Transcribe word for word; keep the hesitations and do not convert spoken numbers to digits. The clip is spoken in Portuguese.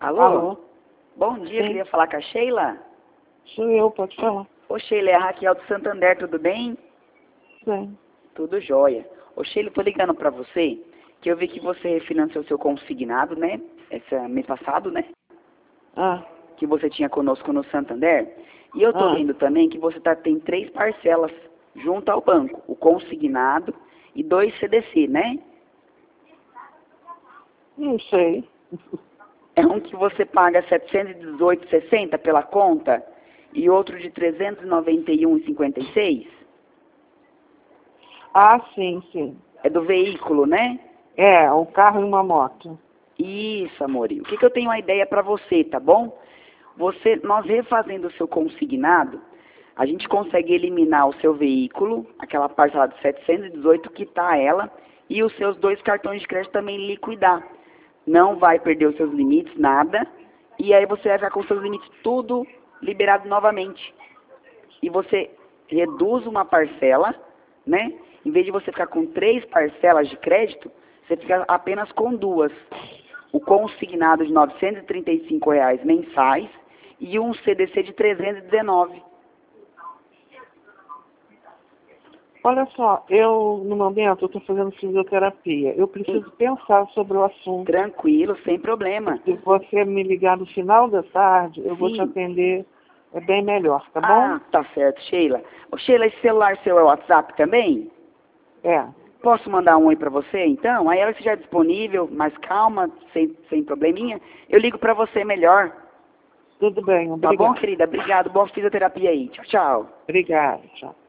Alô? Alô? Bom dia, Sim. queria falar com a Sheila. Sou eu, pode falar. Ô Sheila, é a Raquel do Santander, tudo bem? Sim. Tudo jóia. Ô Sheila, eu tô ligando pra você, que eu vi que você refinanciou seu consignado, né? Esse mês passado, né? Ah, Que você tinha conosco no Santander. E eu tô ah, vendo também que você tá, tem três parcelas junto ao banco. O consignado e dois C D C, né? não sei. É um que você paga setecentos e dezoito reais e sessenta centavos pela conta e outro de trezentos e noventa e um reais e cinquenta e seis centavos. Ah, sim, sim. É do veículo, né? É, um carro e uma moto. Isso, amorinho. O que, que eu tenho uma ideia para você, tá bom? Você, nós refazendo o seu consignado, a gente consegue eliminar o seu veículo, aquela parcela de setecentos e dezoito, quitar ela, e os seus dois cartões de crédito também liquidar. Não vai perder os seus limites, nada, e aí você vai ficar com os seus limites tudo liberado novamente. E você reduz uma parcela, né? Em vez de você ficar com três parcelas de crédito, você fica apenas com duas. O consignado de novecentos e trinta e cinco reais mensais e um C D C de trezentos e dezenove. Olha só, eu, no momento, eu estou fazendo fisioterapia. Eu preciso pensar sobre o assunto. Tranquilo, sem problema. Se você me ligar no final da tarde, eu vou te Sim. atender. É bem melhor, tá bom? Ah, tá certo, Sheila. Ô, Sheila, esse celular seu é o WhatsApp também? É. Posso mandar um aí pra você, então? Aí ela estiver disponível, mais calma, sem, sem probleminha, eu ligo pra você melhor. Tudo bem, Tá bom, obrigado. querida? Obrigado. Boa fisioterapia aí. Tchau, tchau. Obrigado, tchau.